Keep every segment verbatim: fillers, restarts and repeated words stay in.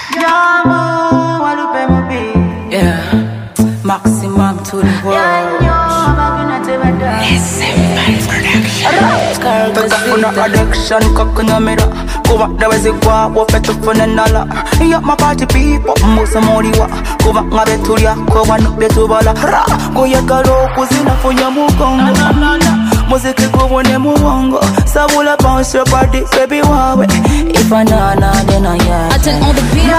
Yeah, maximum to the world. Kakuna addiction, kakuna mira. Kuva dawezi kwa wafetu fune nala. Iya mapati people, musa moriwa. Kuva ngabe tulia, kuva nukbe tubala. Kuya karo kuzina funya mukongo. Muziki kubone muwongo. Sabula bounce your body, baby wawe. If I nana, then I yeah. I turn on the beat.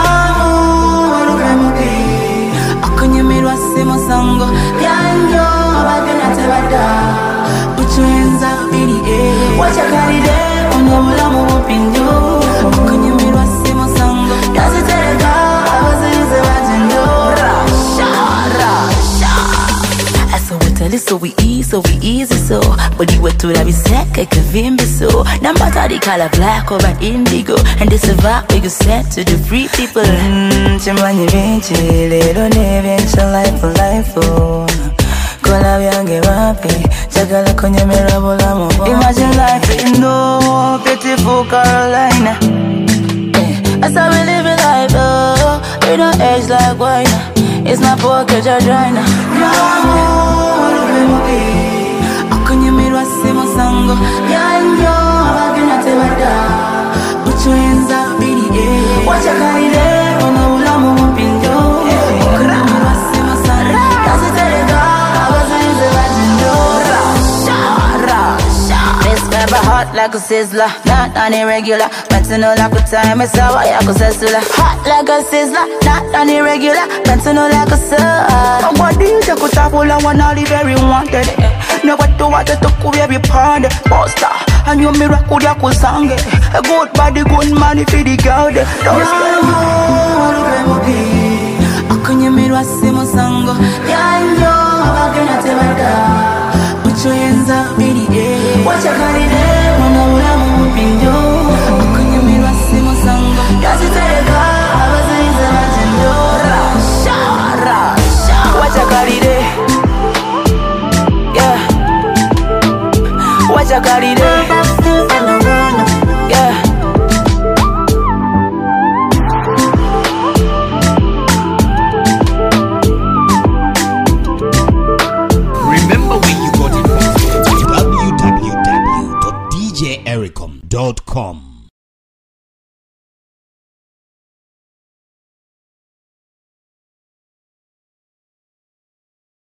Akunyemirwa simo sango. Yanyo, abagena tebada. Put your hands up in the air. Watch your body there. Onyola mu pinjo. Akunyemirwa simo sango. Dance terega. Abazilize batendo. Rasha, rasha. Aso wetali so we easy, so we easy so. But you were to that be seka kavimbi so. Nambata the color black or an indigo. And this a vibe we go send to the free people. Mmm, chimani vinci, little nevencha life for life oh. Kola byange wapi, chakala konye mirabola mo. Imagine life in no beautiful Carolina. Yeah. That's how we live in life oh. We don't age like wine. It's not pocket or joiner. Akunyemirwa simo sango. Yanyo, abagena tebada. Put your hands up in the air. Watch your carry there. Ona ula mu pinjo. Akunyemirwa simo sango. Dance terega. Abazilize batendo. Rasha, rasha. This pepper hot like a sizzler. Not on irregular. Pentano like a time. It's how I go sessula. Hot like a sizzler. Not on irregular. Pentano like a sir. Nobody you take a tapula. One of the very wanted. Never do what to cook every pound. Poster. And you miracle ya kusange. A good body, good money for the girl. Don't scare me. Akunyemirwa simo sango. Yanyo, abagena tebada. Put your hands up in the air. Watch your carry there. Mwana ula mu pinjo. Akunyemirwa simo sango. Dance terega. Abazilize batendo. Rasha, rasha. Watch your carry there. Yeah. Watch your carry there. Yeah. Remember where you got it from. w w w dot d j ericom dot com